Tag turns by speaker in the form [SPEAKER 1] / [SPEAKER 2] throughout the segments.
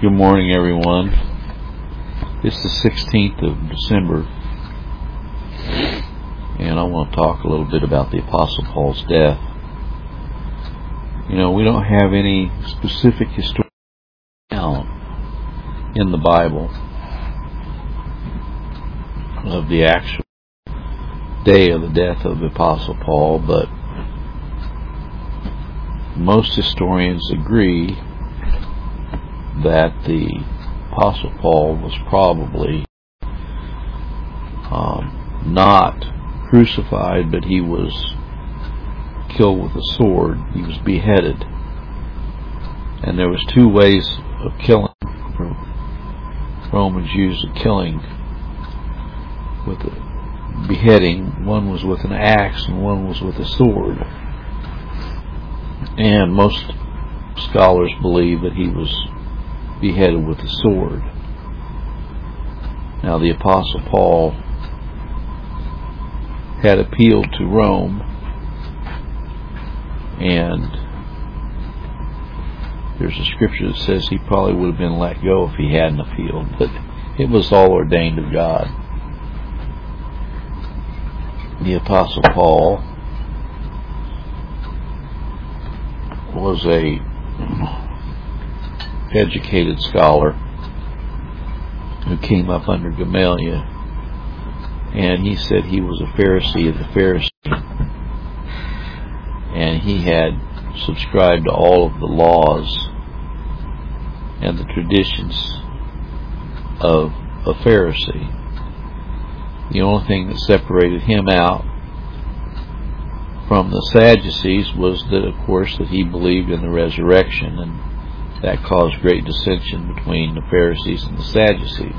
[SPEAKER 1] Good morning, everyone. It's the 16th of December, and I want to talk a little bit about the Apostle Paul's death. You know, we don't have any specific historical account in the Bible of the actual day of the death of the Apostle Paul, but most historians agree that the Apostle Paul was probably not crucified, but he was killed with a sword. He was beheaded. And there was two ways of killing. Romans used the killing with a beheading. One was with an axe and one was with a sword. And most scholars believe that he was beheaded with a sword. Now, the Apostle Paul had appealed to Rome, and there's a scripture that says he probably would have been let go if he hadn't appealed, but it was all ordained of God. The Apostle Paul was a educated scholar who came up under Gamaliel, and he said he was a Pharisee of the Pharisees, and he had subscribed to all of the laws and the traditions of a Pharisee. The only thing that separated him out from the Sadducees was that, of course, that he believed in the resurrection, and that caused great dissension between the Pharisees and the Sadducees.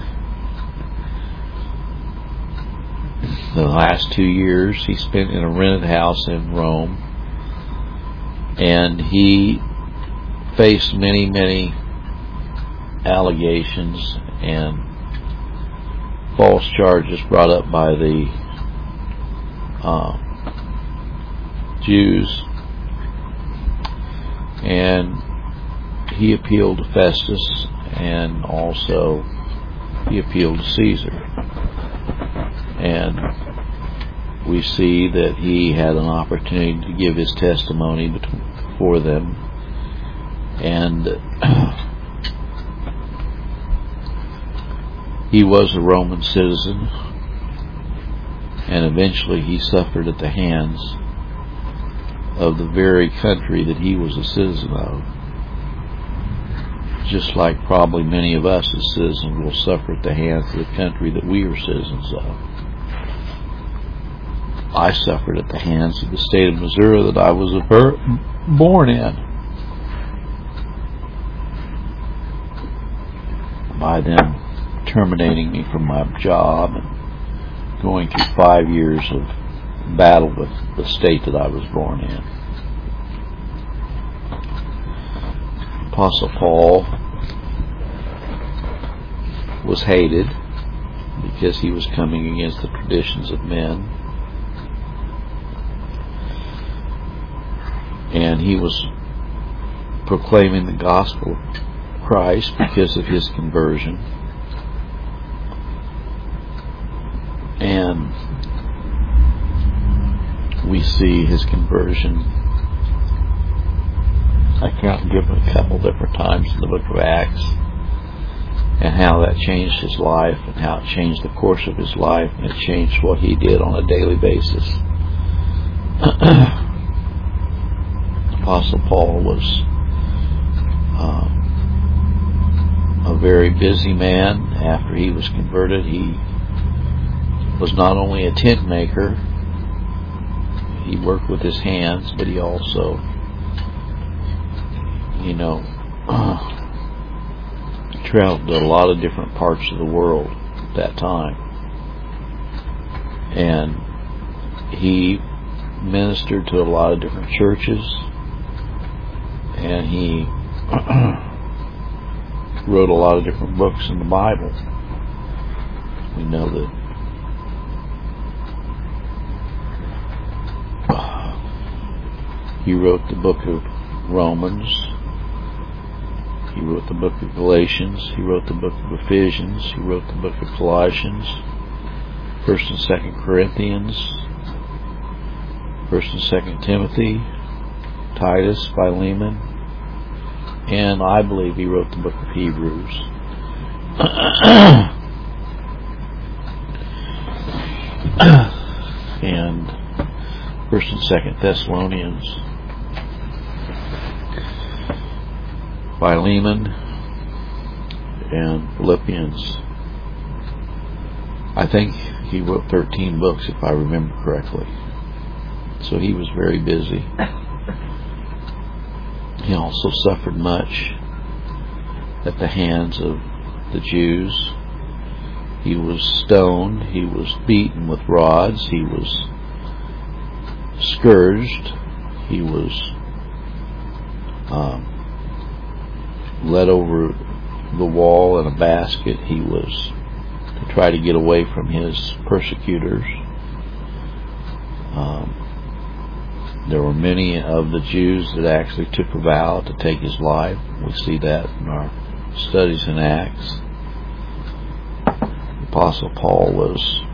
[SPEAKER 1] The last 2 years he spent in a rented house in Rome, and he faced many allegations and false charges brought up by the Jews, and he appealed to Festus, and also he appealed to Caesar. And we see that he had an opportunity to give his testimony before them, and he was a Roman citizen, and eventually he suffered at the hands of the very country that he was a citizen of. Just like probably many of us as citizens will suffer at the hands of the country that we are citizens of. I suffered at the hands of the state of Missouri that I was born in, by them terminating me from my job and going through 5 years of battle with the state that I was born in. Apostle Paul was hated because he was coming against the traditions of men, and he was proclaiming the gospel of Christ because of his conversion. And we see his conversion, I can't give it a couple different times in the book of Acts, and how that changed his life, and how it changed the course of his life, and it changed what he did on a daily basis. Apostle Paul was a very busy man. After he was converted, he was not only a tent maker, he worked with his hands, but he also, traveled to a lot of different parts of the world at that time. And he ministered to a lot of different churches, and he wrote a lot of different books in the Bible. We know that he wrote the book of Romans, He wrote the book of Galatians. He wrote the book of Ephesians. He wrote the book of Colossians, 1st and 2nd Corinthians, 1st and 2nd Timothy, Titus, Philemon, and I believe he wrote the book of Hebrews. And 1st and 2nd Thessalonians, Philemon, and Philippians. I think he wrote 13 books, if I remember correctly. So he was very busy. He also suffered much at the hands of the Jews. He was stoned. He was beaten with rods. He was scourged. He was led over the wall in a basket. He was to try to get away from his persecutors. There were many of the Jews that actually took a vow to take his life. We see that in our studies in Acts. The Apostle Paul was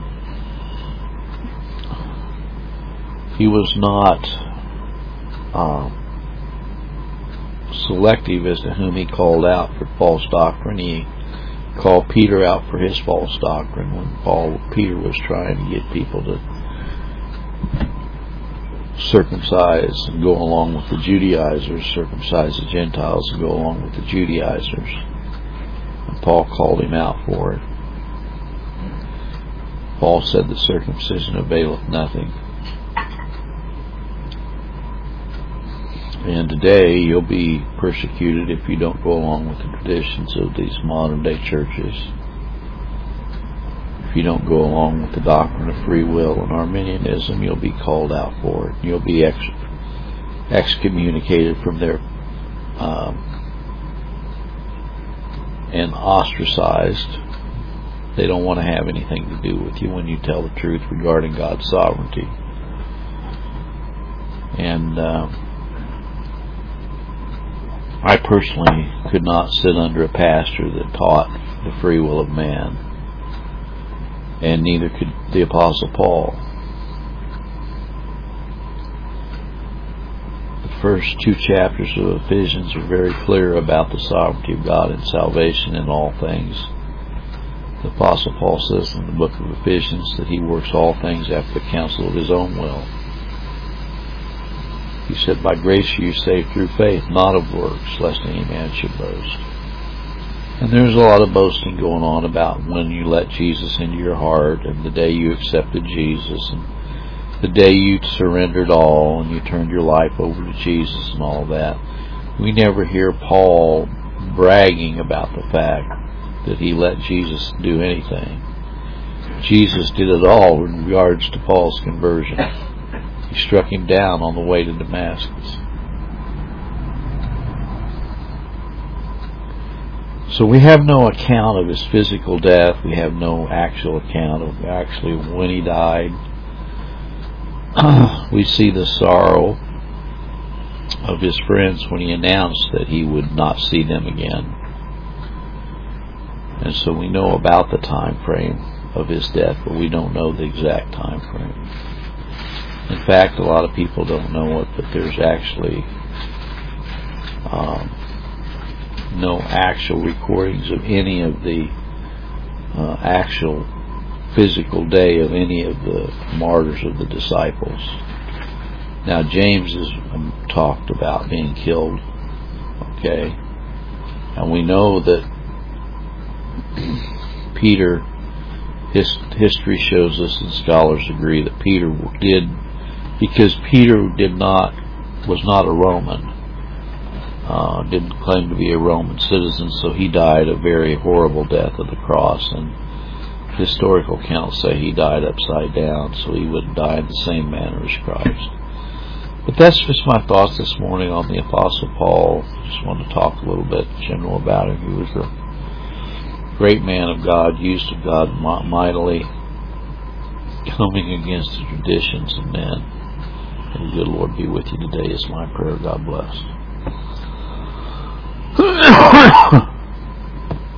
[SPEAKER 1] not selective as to whom he called out for false doctrine. He called Peter out for his false doctrine when Peter was trying to get people to circumcise and go along with the Judaizers, circumcise the Gentiles and go along with the Judaizers. And Paul called him out for it. Paul said that circumcision availeth nothing. And today you'll be persecuted if you don't go along with the traditions of these modern day churches. If you don't go along with the doctrine of free will and Arminianism, you'll be called out for it. You'll be excommunicated from their and ostracized. They don't want to have anything to do with you when you tell the truth regarding God's sovereignty. And I personally could not sit under a pastor that taught the free will of man. And neither could the Apostle Paul. The first 2 chapters of Ephesians are very clear about the sovereignty of God and salvation in all things. The Apostle Paul says in the book of Ephesians that he works all things after the counsel of his own will. He said, by grace you are saved through faith, not of works, lest any man should boast. And there's a lot of boasting going on about when you let Jesus into your heart, and the day you accepted Jesus, and the day you surrendered all, and you turned your life over to Jesus and all that. We never hear Paul bragging about the fact that he let Jesus do anything. Jesus did it all in regards to Paul's conversion. He struck him down on the way to Damascus. So we have no account of his physical death. We have no actual account of actually when he died. We see the sorrow of his friends when he announced that he would not see them again. And so we know about the time frame of his death, but we don't know the exact time frame. In fact, a lot of people don't know it, but there's actually no actual recordings of any of the actual physical day of any of the martyrs of the disciples. Now, James is talked about being killed, okay? And we know that Peter, history shows us and scholars agree that Peter did, because Peter was not a Roman, didn't claim to be a Roman citizen, so he died a very horrible death of the cross, and historical accounts say he died upside down, so he wouldn't die in the same manner as Christ. But that's just my thoughts this morning on the Apostle Paul. Just want to talk a little bit general about him. He was a great man of God, used of God mightily, coming against the traditions of men. And the good Lord be with you today is my prayer. God bless.